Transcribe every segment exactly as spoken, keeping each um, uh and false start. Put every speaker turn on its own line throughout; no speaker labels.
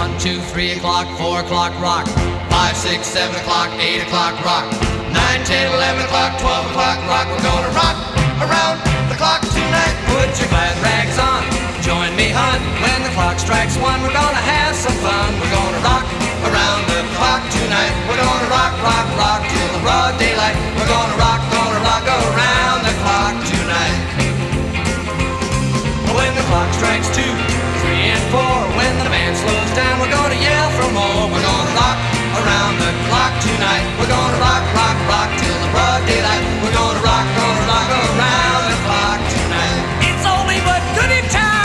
One, two, three o'clock, four o'clock, rock. Five, six, seven o'clock, eight o'clock, rock. Nine, ten, eleven o'clock, twelve o'clock, rock. We're gonna rock around the clock tonight. Put your glad rags on, join me, hon. When the clock strikes one, we're gonna have some fun. We're gonna rock around the clock tonight. We're gonna rock, rock, rock till the broad daylight. We're gonna rock, gonna rock around the clock tonight. When the clock strikes two, three and four, when the band slows down, we're gonna yell for more. We're gonna rock around the clock tonight. We're gonna rock, rock, rock till the broad daylight. We're gonna rock, gonna rock around the clock tonight. It's only but goody time.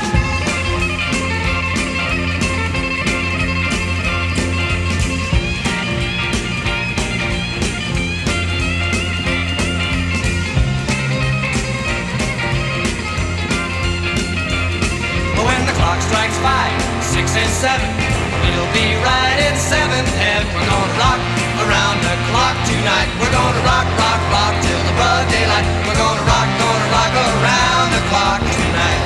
When the clock strikes five, six and seven, we'll be right in seventh heaven. We're gonna rock around the clock tonight. We're gonna rock, rock, rock till the broad daylight. We're gonna rock, gonna rock around the clock tonight.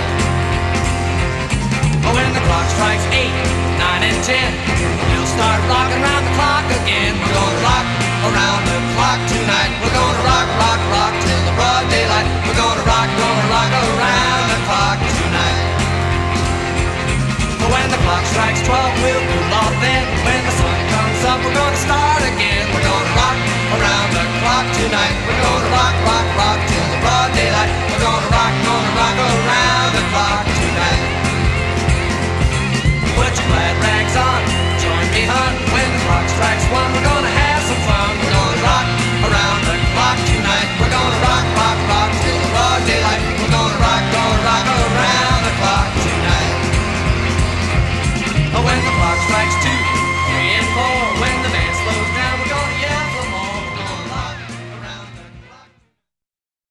When the clock strikes eight, nine and ten, we'll start rocking around the clock again. We're gonna rock around the clock tonight. We're gonna rock, rock, rock till the broad daylight. We're gonna rock, gonna rock around the clock tonight. When the clock strikes twelve, we'll cool off then. When the sun comes up, we're gonna start again. We're gonna rock around the clock tonight. We're gonna rock, rock, rock till the broad daylight. We're gonna rock, gonna rock around the clock